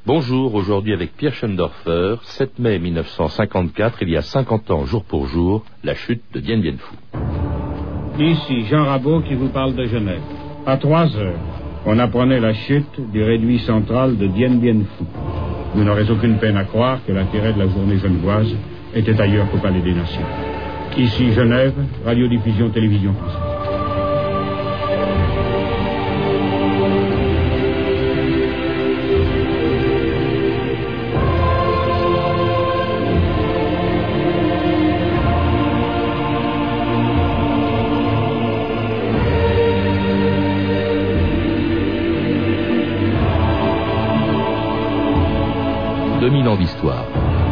Bonjour, aujourd'hui avec Pierre Schoendorfer, 7 mai 1954, il y a 50 ans, jour pour jour, la chute de Dien Bien Phu. Ici, Jean Rabot qui vous parle de Genève. À 3 heures, on apprenait la chute du réduit central de Dien Bien Phu. Vous n'aurez aucune peine à croire que l'intérêt de la journée genevoise était ailleurs qu'au Palais des Nations. Ici, Genève, radiodiffusion, télévision française. D'histoire.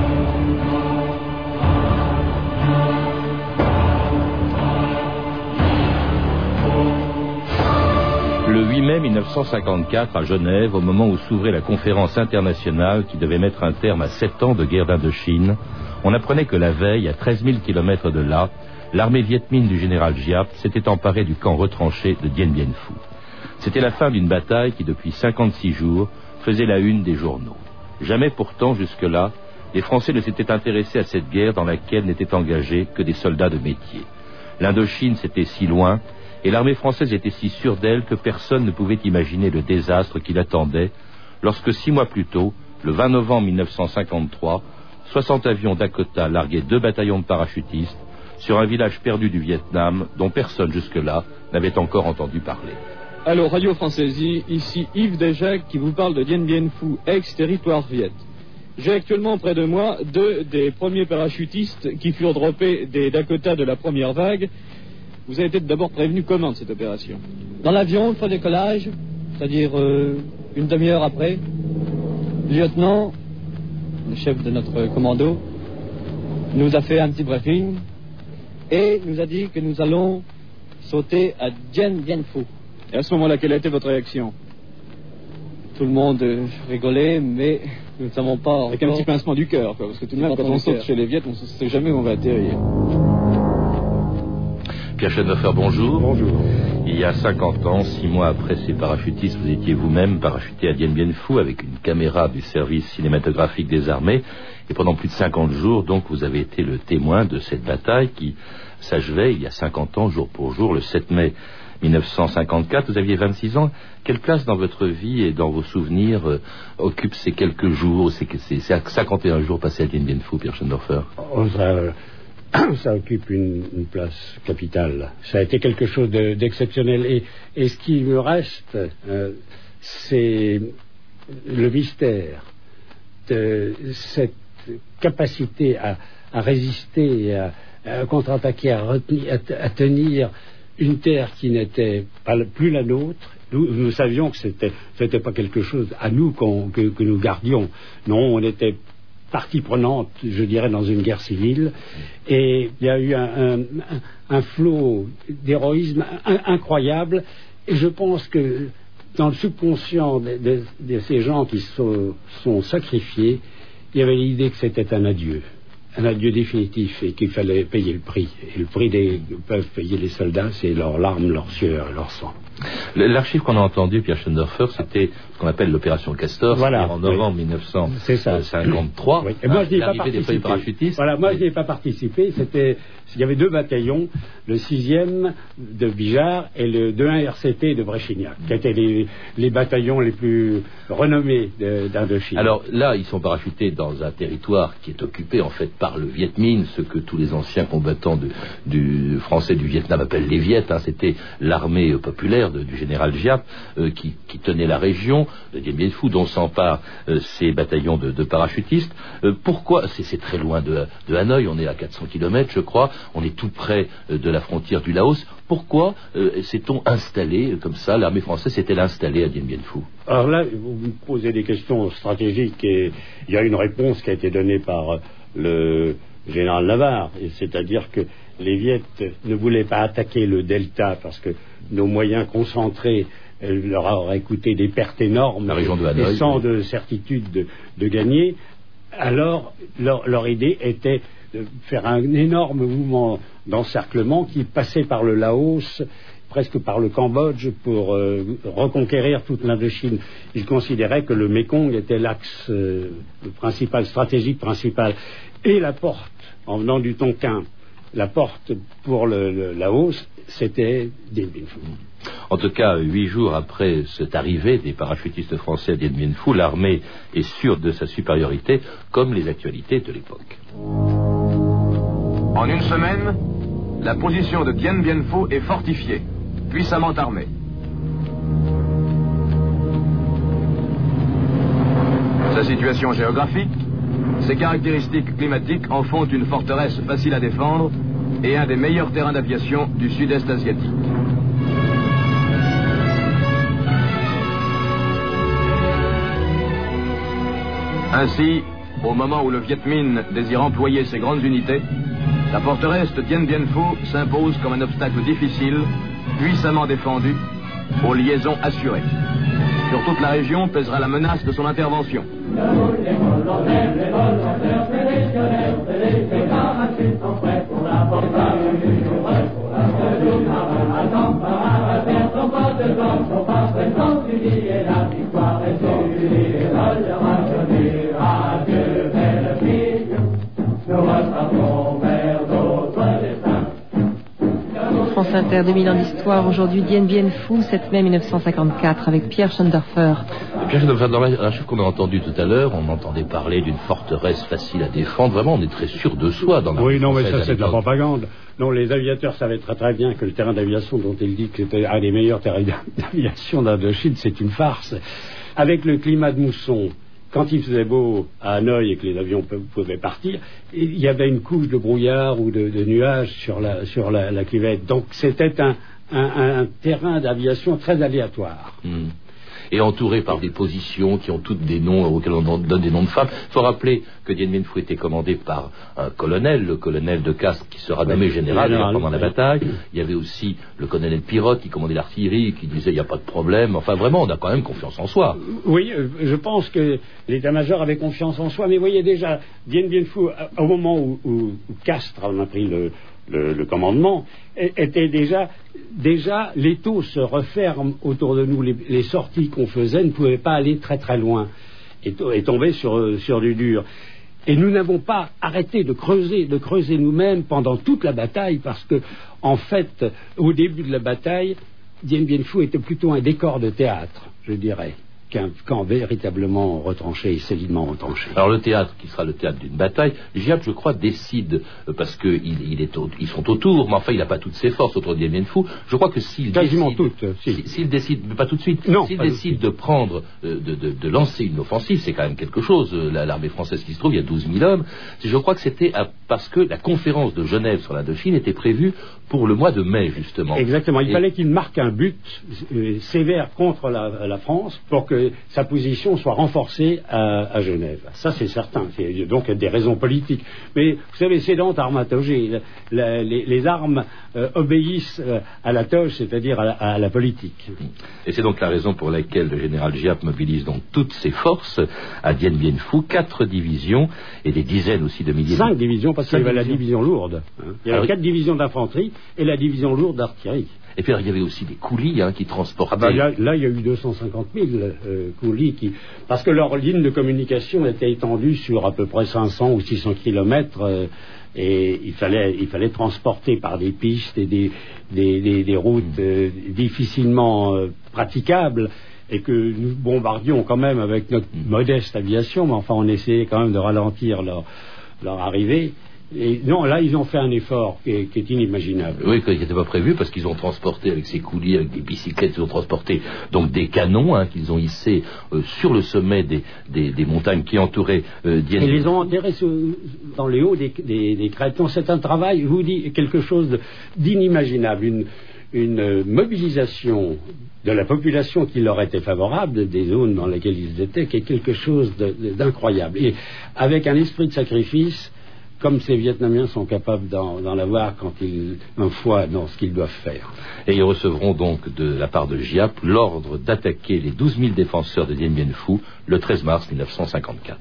Le 8 mai 1954, à Genève, au moment où s'ouvrait la conférence internationale qui devait mettre un terme à 7 ans de guerre d'Indochine, on apprenait que la veille, à 13 000 kilomètres de là, l'armée Viet Minh du général Giap s'était emparée du camp retranché de Dien Bien Phu. C'était la fin d'une bataille qui, depuis 56 jours, faisait la une des journaux. Jamais pourtant, jusque-là, les Français ne s'étaient intéressés à cette guerre dans laquelle n'étaient engagés que des soldats de métier. L'Indochine, c'était si loin, et l'armée française était si sûre d'elle que personne ne pouvait imaginer le désastre qui l'attendait lorsque 6 mois plus tôt, le 20 novembre 1953, 60 avions Dakota larguaient 2 bataillons de parachutistes sur un village perdu du Vietnam dont personne jusque-là n'avait encore entendu parler. Allô, Radio Françaisie, ici Yves Desjacques qui vous parle de Dien Bien Phu, ex-territoire Viet. J'ai actuellement près de moi 2 des premiers parachutistes qui furent droppés des Dakota de la première vague. Vous avez été d'abord prévenu comment de cette opération? Dans l'avion, une fois décollage, c'est-à-dire une demi-heure après, le lieutenant, le chef de notre commando, nous a fait un petit briefing et nous a dit que nous allons sauter à Dien Bien Phu. Et à ce moment-là, quelle a été votre réaction? Tout le monde rigolait, mais nous ne savons pas. Avec un petit pincement du cœur, quoi, parce que tout de même, quand on saute chez les Viettes, on ne sait jamais où on va atterrir. Pierre Schoendorfer, bonjour. Bonjour. Il y a 50 ans, 6 mois après ces parachutistes, vous étiez vous-même parachuté à Dien Bien Phu avec une caméra du service cinématographique des armées. Et pendant plus de 50 jours, donc, vous avez été le témoin de cette bataille qui s'achevait il y a 50 ans, jour pour jour, le 7 mai 1954, vous aviez 26 ans. Quelle place dans votre vie et dans vos souvenirs occupent ces quelques jours, ces 51 jours passés à Dien Bien Phu, Pierre Schoendorfer? Ça occupe une place capitale. Ça a été quelque chose d'exceptionnel. Et ce qui me reste, c'est le mystère de cette capacité à résister, à contre-attaquer, à tenir une terre qui n'était plus la nôtre. Nous savions que c'était pas quelque chose à nous que nous gardions. Non, on était partie prenante, je dirais, dans une guerre civile. Et il y a eu un flot d'héroïsme incroyable. Et je pense que dans le subconscient de ces gens qui sont sacrifiés, il y avait l'idée que c'était un adieu définitif et qu'il fallait payer le prix. Et le prix que peuvent payer les soldats, c'est leurs larmes, leur sueur et leur sang. L'archive qu'on a entendu, Pierre Schoendorfer, c'était ce qu'on appelle l'opération Castor, voilà, en novembre 1953. Oui. Et moi, je n'y ai pas participé. Voilà, moi, je n'y ai pas participé. Il y avait 2 bataillons, le 6e de Bijar et le 2-1 RCT de Bréchignac, qui étaient les bataillons les plus renommés d'Indochine. Alors là, ils sont parachutés dans un territoire qui est occupé en fait par le Viet Minh, ce que tous les anciens combattants du français du Vietnam appellent les Viet. C'était l'armée populaire du général Giap qui tenait la région de Dien Bien Phu, dont s'emparent ces bataillons de parachutistes. Pourquoi c'est très loin de Hanoï, on est à 400 km je crois, on est tout près de la frontière du Laos. Pourquoi s'est-on installé comme ça, l'armée française s'est-elle installée à Dien Bien Phu? Alors là, vous me posez des questions stratégiques et il y a une réponse qui a été donnée par le général Navarre, c'est-à-dire que les Viettes ne voulaient pas attaquer le delta parce que nos moyens concentrés leur auraient coûté des pertes énormes, la région de Hanoï, et sans de certitude de gagner. Alors leur idée était de faire un énorme mouvement d'encerclement qui passait par le Laos presque par le Cambodge pour reconquérir toute l'Indochine. Ils considéraient que le Mékong était l'axe stratégique principal. Et la porte, en venant du Tonkin, la porte pour Laos, c'était Dien Bien Phu. En tout cas, 8 jours après cette arrivée des parachutistes français à Dien Bien Phu, l'armée est sûre de sa supériorité, comme les actualités de l'époque. En une semaine, la position de Dien Bien Phu est fortifiée, puissamment armée. Sa situation géographique, ses caractéristiques climatiques en font une forteresse facile à défendre et un des meilleurs terrains d'aviation du sud-est asiatique. Ainsi, au moment où le Viet Minh désire employer ses grandes unités, la forteresse de Dien Bien Phu s'impose comme un obstacle difficile, puissamment défendu, aux liaisons assurées. Sur toute la région pèsera la menace de son intervention. France Inter, 2000 ans d'histoire. Aujourd'hui, Dien Bien Phu, 7 mai 1954, avec Pierre Schoendoerfer. Pierre Schoendoerfer, dans la chute qu'on a entendue tout à l'heure, on entendait parler d'une forteresse facile à défendre. Vraiment, on est très sûr de soi dans la. Oui, non, mais ça, c'est de la propagande. Non, les aviateurs savaient très très bien que le terrain d'aviation dont il dit que c'était un des meilleurs terrains d'aviation d'Indochine, c'est une farce. Avec le climat de mousson, quand il faisait beau à Hanoï et que les avions pouvaient partir, il y avait une couche de brouillard ou de nuages sur la cuvette. Donc c'était un terrain d'aviation très aléatoire. Et entouré par des positions qui ont toutes des noms auxquels on donne des noms de femmes. Il faut rappeler que Dien Bien Phu était commandé par un colonel, le colonel de Castres, qui sera nommé général pendant la bataille. Il y avait aussi le colonel Pirotte qui commandait l'artillerie, qui disait il n'y a pas de problème. Enfin vraiment, on a quand même confiance en soi. Oui, je pense que l'état-major avait confiance en soi. Mais vous voyez déjà, Dien Bien Phu, au moment où Castres en a pris le commandement, était déjà l'étau se referme autour de nous. Les sorties qu'on faisait ne pouvaient pas aller très très loin et tomber sur du dur. Et nous n'avons pas arrêté de creuser nous-mêmes pendant toute la bataille, parce que en fait, au début de la bataille, Dien Bien Phu était plutôt un décor de théâtre, je dirais, qu'un camp véritablement retranché et solidement retranché. Alors le théâtre, qui sera le théâtre d'une bataille, Giap, je crois, décide, parce qu'ils sont autour, mais enfin il n'a pas toutes ses forces autour de Dien Bien Phu. Je crois que s'il décide, pas tout de suite, s'il décide de prendre, de lancer une offensive, c'est quand même quelque chose. L'armée française qui se trouve, il y a 12 000 hommes. Je crois que c'était parce que la conférence de Genève sur l'Indochine était prévue pour le mois de mai, justement. Exactement. Il fallait qu'il marque un but sévère contre la France pour que sa position soit renforcée à Genève. Ça, c'est certain. C'est donc des raisons politiques. Mais vous savez, c'est dans armatogé. Les armes obéissent à la toge, c'est-à-dire à la politique. Et c'est donc la raison pour laquelle le général Giap mobilise donc toutes ses forces à Dien Bien Phu, 4 divisions et des dizaines aussi de milliers. 5 divisions, parce qu'il y avait la division lourde. Il y avait 4 divisions d'infanterie et la division lourde d'artillerie. Et puis il y avait aussi des coulis qui transportaient. Là, il y a eu 250 000 coulis parce que leur ligne de communication était étendue sur à peu près 500 ou 600 kilomètres et il fallait transporter par des pistes et des routes difficilement praticables, et que nous bombardions quand même avec notre modeste aviation, mais enfin on essayait quand même de ralentir leur arrivée. Et non, là, ils ont fait un effort qui est inimaginable. Oui, qui n'était pas prévu, parce qu'ils ont transporté avec ces coulis, avec des bicyclettes, ils ont transporté donc des canons qu'ils ont hissés sur le sommet des montagnes qui entouraient Dien Bien Phu. Et les ont enterrés dans les hauts des crêtes. Donc, c'est un travail, je vous dis, quelque chose d'inimaginable. Une mobilisation de la population qui leur était favorable, des zones dans lesquelles ils étaient, qui est quelque chose d'incroyable. Et avec un esprit de sacrifice, comme ces Vietnamiens sont capables d'en avoir quand ils ont foi dans ce qu'ils doivent faire. Et ils recevront donc de la part de Giap l'ordre d'attaquer les 12 000 défenseurs de Dien Bien Phu le 13 mars 1954.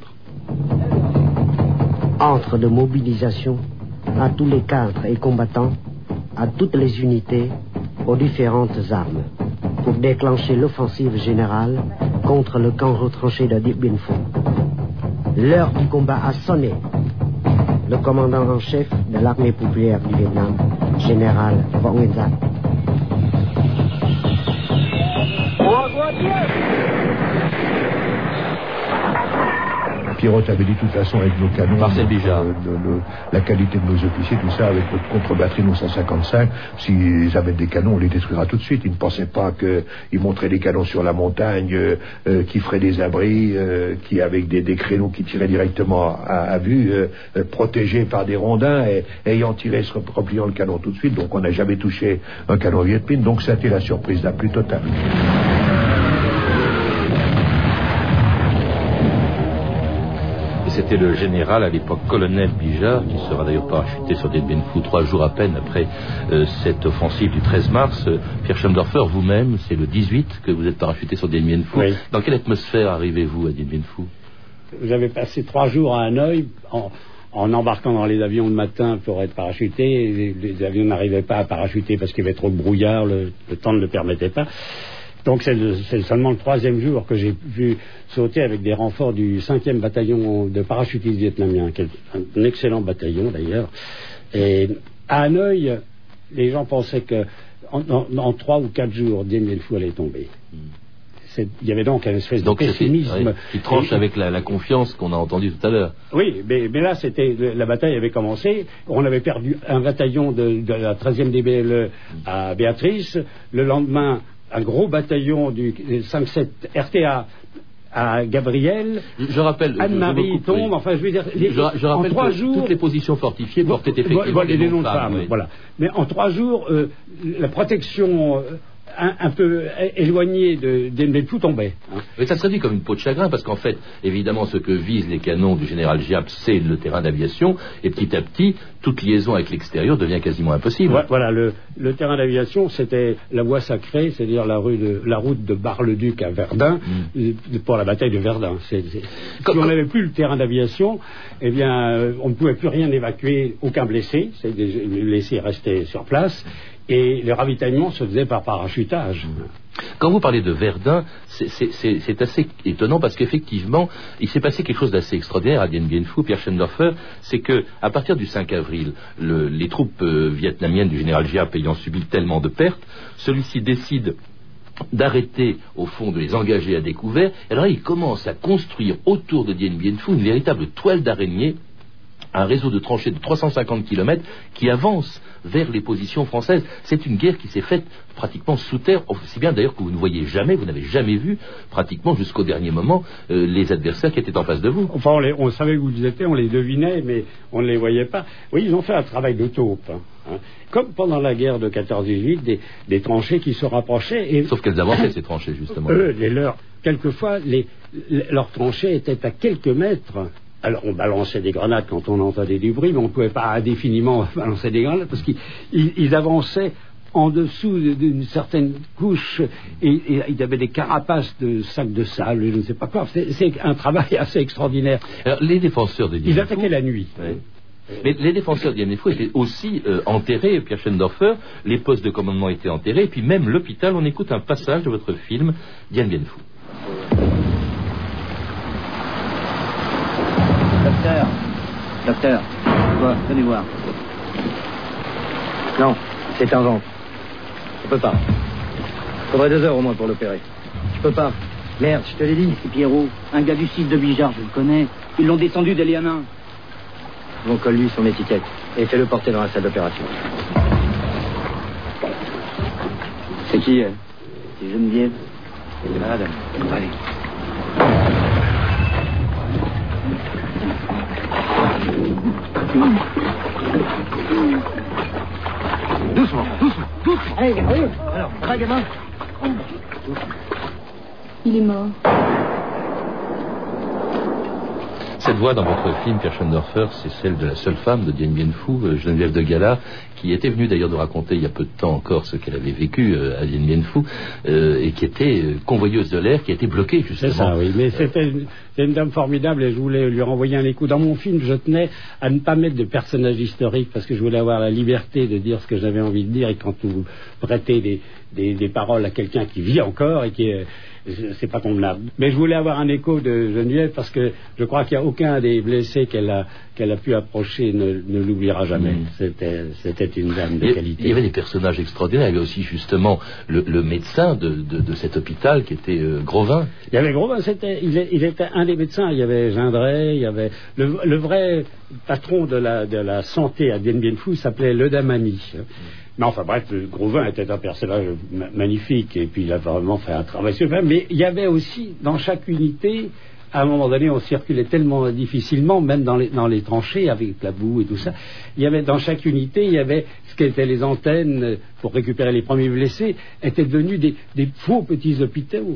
Ordre de mobilisation à tous les cadres et combattants, à toutes les unités, aux différentes armes pour déclencher l'offensive générale contre le camp retranché de Dien Bien Phu. L'heure du combat a sonné. Le commandant en chef de l'armée populaire du Vietnam, général Vo Nguyen Giat. Pierrot avait dit de toute façon avec nos canons, Marcel Bijard, la qualité de nos officiers, tout ça, avec notre contre-batterie nos 155, s'ils avaient des canons, on les détruira tout de suite. Ils ne pensaient pas qu'ils montraient des canons sur la montagne, qui feraient des abris, qui avec des créneaux qui tiraient directement à vue, protégés par des rondins, et ayant tiré, se repliant le canon tout de suite. Donc on n'a jamais touché un canon Viet Minh, donc ça a été la surprise la plus totale. C'était le général, à l'époque colonel Bijard, qui sera d'ailleurs parachuté sur Dien Bien Phu 3 jours à peine après cette offensive du 13 mars. Pierre Schoendorfer, vous-même, c'est le 18 que vous êtes parachuté sur Dien Bien Phu. Oui. Dans quelle atmosphère arrivez-vous à Dien Bien Phu? J'avais passé 3 jours à Hanoï en embarquant dans les avions le matin pour être parachuté. Les avions n'arrivaient pas à parachuter parce qu'il y avait trop de brouillard, le temps ne le permettait pas. Donc c'est seulement le 3e jour que j'ai vu sauter avec des renforts du 5e bataillon de parachutistes vietnamiens, qui est un excellent bataillon d'ailleurs. Et à Hanoï, les gens pensaient que en 3 ou 4 jours, Dien Bien Phu allait tomber. Il y avait donc une espèce de pessimisme qui tranche avec la confiance qu'on a entendue tout à l'heure. Oui, mais là, la bataille avait commencé. On avait perdu un bataillon de la 13e DBLE à Béatrice. Le lendemain, un gros bataillon du 5-7 RTA à Gabriel. Je rappelle, Anne-Marie tombe. Enfin, je veux dire, je rappelle en 3 que jours, toutes les positions fortifiées portaient effectivement les noms de femmes. Oui. Voilà. Mais en 3 jours, la protection un peu éloignée de Dien Bien Phu tombait. Mais ça se traduit comme une peau de chagrin, parce qu'en fait, évidemment, ce que visent les canons du général Giap, c'est le terrain d'aviation, et petit à petit, toute liaison avec l'extérieur devient quasiment impossible. Voilà, le terrain d'aviation, c'était la voie sacrée, c'est-à-dire la route de Bar-le-Duc à Verdun, pour la bataille de Verdun. Si on n'avait plus le terrain d'aviation, eh bien, on ne pouvait plus rien évacuer, aucun blessé, les blessés restaient sur place. Et le ravitaillement se faisait par parachutage. Quand vous parlez de Verdun, c'est assez étonnant parce qu'effectivement, il s'est passé quelque chose d'assez extraordinaire à Dien Bien Phu, Pierre Schoendorfer, c'est que à partir du 5 avril, les troupes vietnamiennes du général Giap ayant subi tellement de pertes, celui-ci décide d'arrêter, au fond, de les engager à découvert. Et alors là, il commence à construire autour de Dien Bien Phu une véritable toile d'araignée, un réseau de tranchées de 350 km qui avance vers les positions françaises. C'est une guerre qui s'est faite pratiquement sous terre, aussi bien d'ailleurs que vous ne voyez jamais, vous n'avez jamais vu pratiquement jusqu'au dernier moment les adversaires qui étaient en face de vous. Enfin, on savait où ils étaient, on les devinait, mais on ne les voyait pas. Oui, ils ont fait un travail de taupe. Comme pendant la guerre de 14-18, des tranchées qui se rapprochaient. Et sauf qu'elles avançaient, ces tranchées, justement. Quelquefois, leurs tranchées étaient à quelques mètres. Alors on balançait des grenades quand on entendait du bruit, mais on ne pouvait pas indéfiniment balancer des grenades parce qu'ils avançaient en dessous d'une certaine couche et il avait des carapaces de sacs de sable, je ne sais pas quoi. C'est un travail assez extraordinaire. Alors, les défenseurs de Dien Bien Phu, ils attaquaient la nuit. Oui. Mais les défenseurs de Dien Bien Phu étaient aussi enterrés, Pierre Schoendorfer, les postes de commandement étaient enterrés, et puis même l'hôpital. On écoute un passage de votre film Dien Bien Phu. Docteur, quoi? Venez voir. Non, c'est un ventre. Je peux pas. Faudrait 2 heures au moins pour l'opérer. Je peux pas. Merde, je te l'ai dit. C'est Pierrot, un gars du site de Bijard, je le connais. Ils l'ont descendu des Lianas. Bon, colle-lui son étiquette et fais-le porter dans la salle d'opération. C'est qui, elle? C'est Geneviève. C'est malade. Allez. Doucement. Allez, allez. Alors, va, gamin. Il est mort. Cette voix dans votre film, Pierre Schoendorfer, c'est celle de la seule femme de Dien Bien Phu, Geneviève de Gala, qui était venue d'ailleurs de raconter il y a peu de temps encore ce qu'elle avait vécu à Dien Bien Phu, et qui était convoyeuse de l'air, qui a été bloquée justement. C'est ça, oui, mais c'était une dame formidable et je voulais lui renvoyer un écho. Dans mon film, je tenais à ne pas mettre de personnage historique parce que je voulais avoir la liberté de dire ce que j'avais envie de dire, et quand vous prêtez des paroles à quelqu'un qui vit encore et qui est... c'est pas convenable. Mais je voulais avoir un écho de Geneviève parce que je crois qu'il n'y a aucun des blessés qu'elle a pu approcher ne l'oubliera jamais. C'était une dame de qualité. Il y avait des personnages extraordinaires. Il y avait aussi justement le médecin de cet hôpital qui était Grovin. Il y avait Grovin, il était un des médecins. Il y avait Gindret, il y avait le vrai patron de la santé à Dien Bien Phu s'appelait Le Damani. Mais enfin bref, Grovin était un personnage magnifique et puis il a vraiment fait un travail super. Mais il y avait aussi dans chaque unité, à un moment donné, on circulait tellement difficilement, même dans les tranchées avec la boue et tout ça. Il y avait dans chaque unité, il y avait ce qu'étaient les antennes pour récupérer les premiers blessés, étaient devenus des faux petits hôpitaux.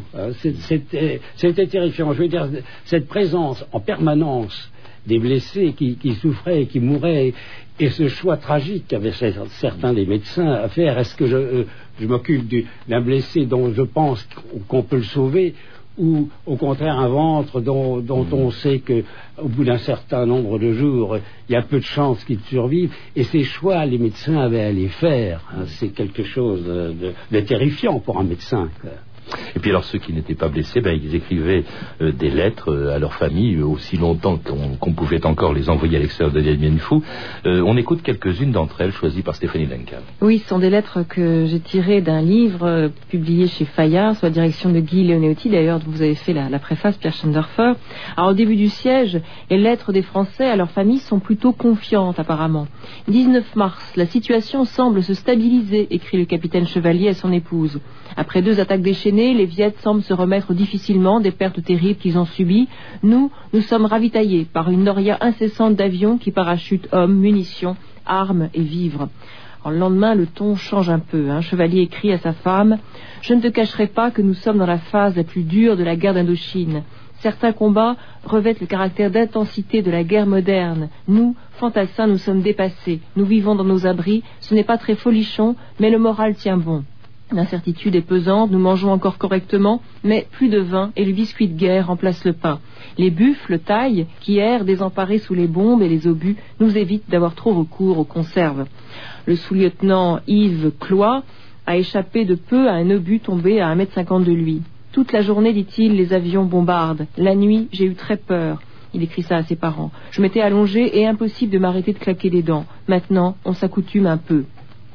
C'était terrifiant. Je veux dire, cette présence en permanence des blessés qui souffraient et qui mouraient. Et ce choix tragique qu'avaient certains des médecins à faire, est-ce que je m'occupe d'un blessé dont je pense qu'on peut le sauver, ou au contraire un ventre dont on sait qu'au bout d'un certain nombre de jours, il y a peu de chances qu'il survive. Et ces choix, les médecins avaient à les faire. C'est quelque chose de terrifiant pour un médecin. Et puis alors ceux qui n'étaient pas blessés, ils écrivaient des lettres à leur famille aussi longtemps qu'on pouvait encore les envoyer à l'extérieur de Dien Bien Phu. On écoute quelques-unes d'entre elles choisies par Stéphanie Duncan. Oui, ce sont des lettres que j'ai tirées d'un livre publié chez Fayard sous la direction de Guy Leonetti, d'ailleurs dont vous avez fait la préface, Pierre Schoendorfer. Alors au début du siège, les lettres des Français à leur famille sont plutôt confiantes apparemment. 19 mars, la situation semble se stabiliser, écrit le capitaine Chevalier à son épouse. Après 2 attaques déchaînées, les Viettes semblent se remettre difficilement des pertes terribles qu'ils ont subies. Nous sommes ravitaillés par une noria incessante d'avions qui parachutent hommes, munitions, armes et vivres. Alors, le lendemain, le ton change un peu. Chevalier écrit à sa femme « Je ne te cacherai pas que nous sommes dans la phase la plus dure de la guerre d'Indochine. Certains combats revêtent le caractère d'intensité de la guerre moderne. Nous, fantassins, nous sommes dépassés. Nous vivons dans nos abris. Ce n'est pas très folichon, mais le moral tient bon. L'incertitude est pesante, nous mangeons encore correctement, mais plus de vin et le biscuit de guerre remplacent le pain. Les buffles, tailles, qui errent désemparés sous les bombes et les obus, nous évitent d'avoir trop recours aux conserves. Le sous-lieutenant Yves Cloy a échappé de peu à un obus tombé à 1,50 m de lui. Toute la journée, dit-il, les avions bombardent. La nuit, j'ai eu très peur. Il écrit ça à ses parents. Je m'étais allongé et impossible de m'arrêter de claquer des dents. Maintenant, on s'accoutume un peu.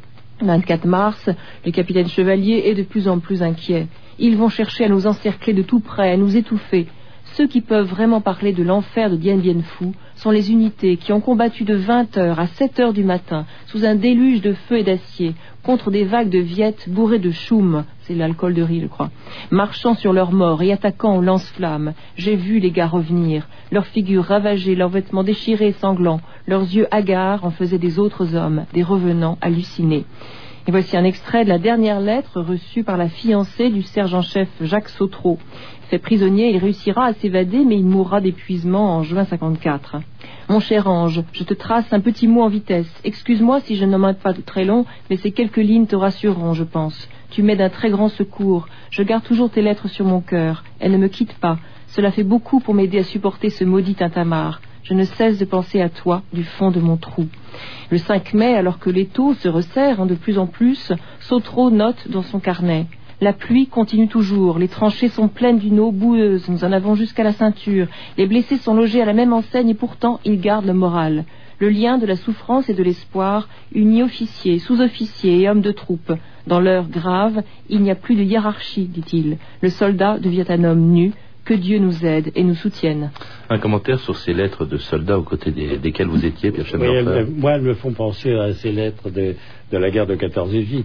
24 mars, le capitaine Chevalier est de plus en plus inquiet. Ils vont chercher à nous encercler de tout près, à nous étouffer. Ceux qui peuvent vraiment parler de l'enfer de Dien Bien Phu sont les unités qui ont combattu de 20h à 7h du matin, sous un déluge de feu et d'acier, contre des vagues de viettes bourrées de choum, c'est l'alcool de riz, je crois, marchant sur leurs morts et attaquant aux lance-flammes. J'ai vu les gars revenir, leurs figures ravagées, leurs vêtements déchirés et sanglants, leurs yeux hagards en faisaient des autres hommes, des revenants hallucinés. Et voici un extrait de la dernière lettre reçue par la fiancée du sergent-chef Jacques Sautreau. Fait prisonnier, il réussira à s'évader, mais il mourra d'épuisement en juin 54. Mon cher ange, je te trace un petit mot en vitesse. Excuse-moi si je n'en mets pas très long, mais ces quelques lignes te rassureront, je pense. Tu m'es d'un très grand secours. Je garde toujours tes lettres sur mon cœur. Elles ne me quittent pas. Cela fait beaucoup pour m'aider à supporter ce maudit tintamarre. Je ne cesse de penser à toi du fond de mon trou. Le 5 mai, alors que l'étau se resserre de plus en plus, Sautreau note dans son carnet. La pluie continue toujours, les tranchées sont pleines d'une eau boueuse, nous en avons jusqu'à la ceinture. Les blessés sont logés à la même enseigne et pourtant ils gardent le moral. Le lien de la souffrance et de l'espoir unit officiers, sous-officiers et hommes de troupe. Dans l'heure grave, il n'y a plus de hiérarchie, dit-il. Le soldat devient un homme nu. Que Dieu nous aide et nous soutienne. Un commentaire sur ces lettres de soldats aux côtés desquels vous étiez, Pierre Schoendorfer. Oui, moi, elles me font penser à ces lettres de la guerre de 14-18.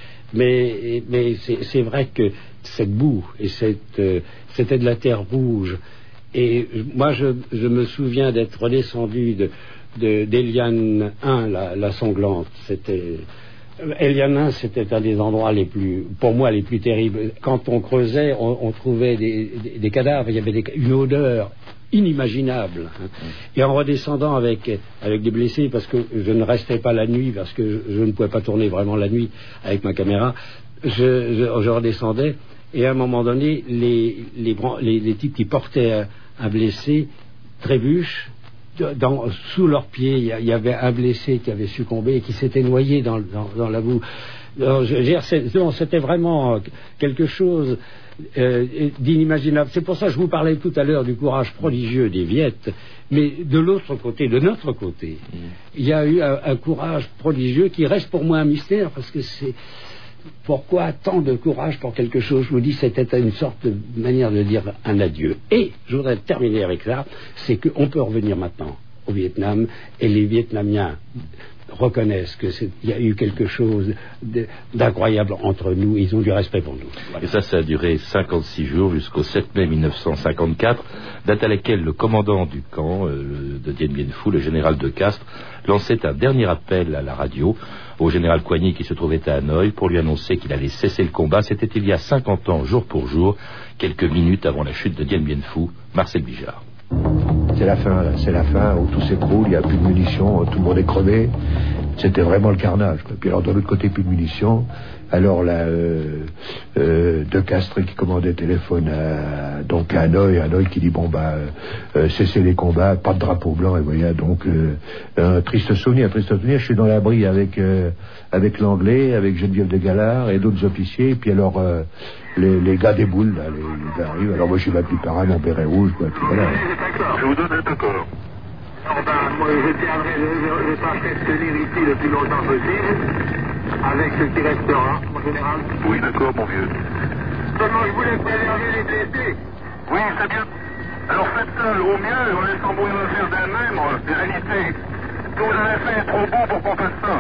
Mais c'est vrai que cette boue, et c'était de la terre rouge. Et moi, je me souviens d'être descendu d'Eliane 1, la sanglante. Eliane 1, c'était un des endroits pour moi, les plus terribles. Quand on creusait, on trouvait des cadavres, il y avait une odeur inimaginable. Et en redescendant avec des blessés, parce que je ne restais pas la nuit, parce que je ne pouvais pas tourner vraiment la nuit avec ma caméra, je redescendais, et à un moment donné, les types qui portaient un blessé trébuchent. Sous leurs pieds, il y avait un blessé qui avait succombé et qui s'était noyé dans la boue. Alors, c'était vraiment quelque chose d'inimaginable. C'est pour ça que je vous parlais tout à l'heure du courage prodigieux des Viettes, mais de l'autre côté, de notre côté, il y a eu un courage prodigieux qui reste pour moi un mystère, parce que c'est... Pourquoi tant de courage pour quelque chose? Je vous dis, c'était une sorte de manière de dire un adieu. Et je voudrais terminer avec ça, c'est qu'on peut revenir maintenant au Vietnam, et les Vietnamiens reconnaissent qu'il y a eu quelque chose d'incroyable entre nous, ils ont du respect pour nous. Voilà. Et ça a duré 56 jours jusqu'au 7 mai 1954, date à laquelle le commandant du camp de Dien Bien Phu, le général de Castres, lançait un dernier appel à la radio au général Coigny qui se trouvait à Hanoï pour lui annoncer qu'il allait cesser le combat. C'était il y a 50 ans, jour pour jour, quelques minutes avant la chute de Dien Bien Phu. Marcel Bijard. C'est la fin, là. C'est la fin où tout s'écroule, il n'y a plus de munitions, tout le monde est crevé. C'était vraiment le carnage. Puis alors de l'autre côté, plus de munitions. Alors là, De Castres qui commandait téléphone à Hanoï qui dit cessez les combats, pas de drapeau blanc, et voilà, donc un triste souvenir. Je suis dans l'abri avec l'anglais, avec Geneviève de Galard et d'autres officiers, et puis alors les gars déboulent, là, les gars arrivent, alors moi je suis ma plus parade, mon béret rouge, quoi, puis voilà. Je vous donne d'accord. Moi je tiendrai, je tâcherai de tenir ici le plus longtemps possible, avec ce qui restera, mon général. Oui, d'accord, mon vieux. Seulement, je voulais préserver les blessés. Oui, c'est bien. Alors faites ça au mieux, en laissant mourir le faire d'elle-même, des réalités. Ce que vous avez fait est trop beau pour qu'on fasse ça.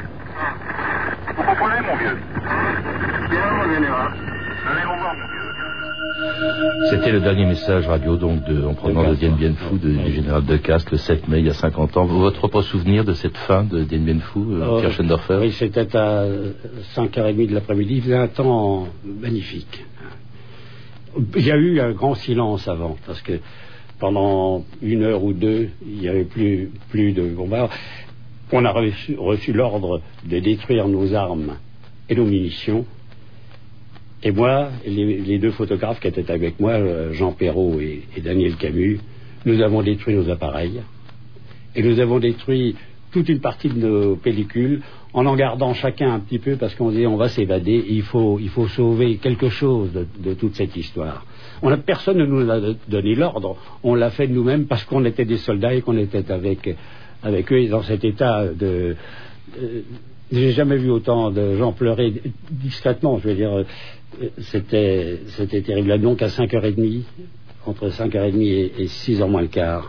Vous comprenez, mon vieux? Bien, mon général. Allez, au revoir, mon vieux. C'était le dernier message radio donc en provenance de Dien Bien Phu du général de Castres le 7 mai il y a 50 ans. Votre propre souvenir de cette fin de Dien Bien Phu, Pierre Schoendorfer? Oui, c'était à 5h30 de l'après-midi. Il faisait un temps magnifique. Il y a eu un grand silence avant, parce que pendant 1 heure ou 2, il n'y avait plus de combat. On a reçu l'ordre de détruire nos armes et nos munitions. Et moi, les 2 photographes qui étaient avec moi, Jean Perrault et Daniel Camus, nous avons détruit nos appareils. Et nous avons détruit toute une partie de nos pellicules en gardant chacun un petit peu, parce qu'on disait on va s'évader, il faut sauver quelque chose de toute cette histoire. Personne ne nous a donné l'ordre, on l'a fait de nous-mêmes parce qu'on était des soldats et qu'on était avec eux, et dans cet état de... j'ai jamais vu autant de gens pleurer discrètement, je veux dire, c'était terrible. Là, donc à 5h30, entre 5h30 et 6h moins le quart,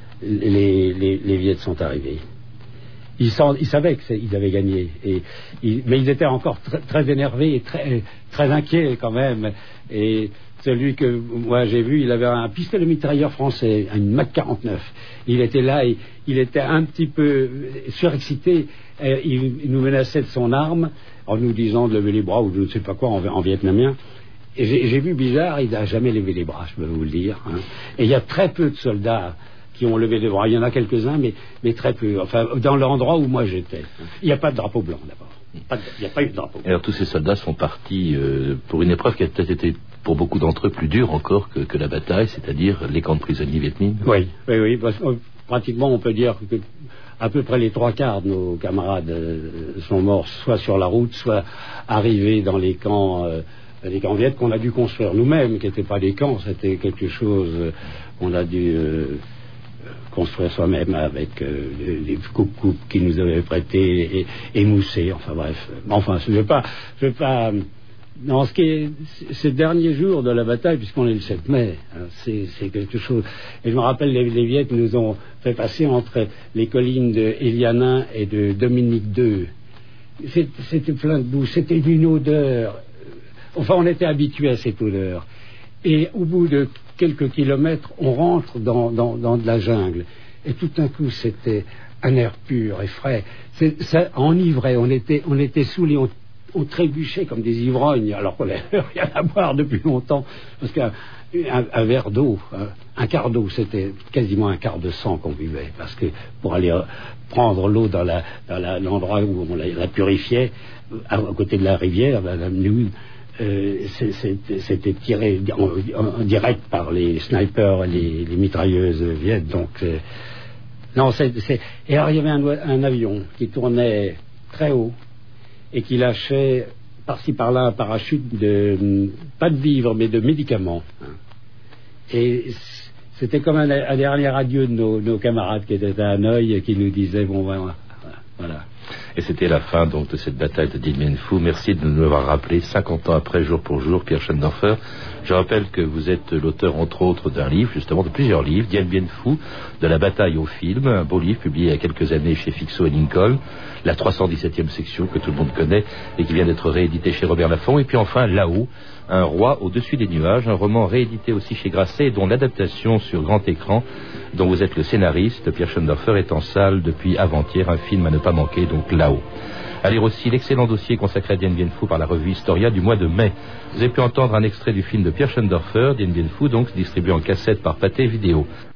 les Viettes sont arrivés. Ils savaient qu'ils avaient gagné, mais ils étaient encore très énervés et très inquiets quand même. Et celui que moi j'ai vu, il avait un pistolet mitrailleur français, une Mac 49. Il était là, et il était un petit peu surexcité. Il nous menaçait de son arme en nous disant de lever les bras ou je ne sais pas quoi en vietnamien. Et j'ai vu Bijard, il n'a jamais levé les bras, je peux vous le dire. Hein. Et il y a très peu de soldats qui ont levé les bras. Il y en a quelques-uns, mais très peu. Enfin, dans l'endroit où moi j'étais. Il n'y a pas de drapeau blanc d'abord. Il n'y a pas eu de drapeau. Alors tous ces soldats sont partis pour une épreuve qui a peut-être été pour beaucoup d'entre eux plus dure encore que la bataille, c'est-à-dire les camps de prisonniers vietnamiens. Oui, parce que, pratiquement on peut dire que à peu près les 3/4 de nos camarades sont morts, soit sur la route, soit arrivés dans les camps viettes qu'on a dû construire nous-mêmes, qui n'étaient pas des camps, c'était quelque chose qu'on a dû construire soi-même avec les coupes qui nous avaient prêtés et émoussés, enfin bref. Enfin, je vais pas non, ces derniers jours de la bataille, puisqu'on est le 7 mai, hein, c'est quelque chose. Et je me rappelle, les Viettes nous ont fait passer entre les collines de Elianin et de Dominique II. C'était plein de boue, c'était une odeur. Enfin, on était habitués à cette odeur. Et au bout de quelques kilomètres, on rentre dans de la jungle. Et tout d'un coup, c'était un air pur et frais. Ça enivrait, on était saoulés, on trébuchait comme des ivrognes, alors qu'on n'avait rien à boire depuis longtemps, parce qu'un verre d'eau, un quart d'eau, c'était quasiment un quart de sang qu'on buvait, parce que pour aller prendre l'eau dans l'endroit où on la purifiait, à côté de la rivière, Madame Newell, c'était tiré en direct par les snipers, les mitrailleuses viettes, donc... non, et alors il y avait un avion qui tournait très haut et qui lâchait par-ci par-là un parachute pas de vivres mais de médicaments. Et c'était comme un dernier adieu de nos camarades qui étaient à Hanoï et qui nous disaient bon voilà. Et c'était la fin donc de cette bataille de Dien Bien Phu. Merci de nous l'avoir rappelé 50 ans après, jour pour jour, Pierre Schendorfer. Je rappelle que vous êtes l'auteur, entre autres, d'un livre, justement, de plusieurs livres, Dien Bien Phu, de la bataille au film, un beau livre publié il y a quelques années chez Fixo et Lincoln, la 317e section que tout le monde connaît et qui vient d'être réédité chez Robert Laffont. Et puis enfin, Là-haut, un roi au-dessus des nuages, un roman réédité aussi chez Grasset et dont l'adaptation sur grand écran, dont vous êtes le scénariste, Pierre Schendorfer, est en salle depuis avant-hier, un film à ne pas manquer, donc Là-haut. À lire aussi l'excellent dossier consacré à Dien Bien Phu par la revue Historia du mois de mai. Vous avez pu entendre un extrait du film de Pierre Schendorfer, Dien Bien Phu, donc distribué en cassette par Pathé Vidéo.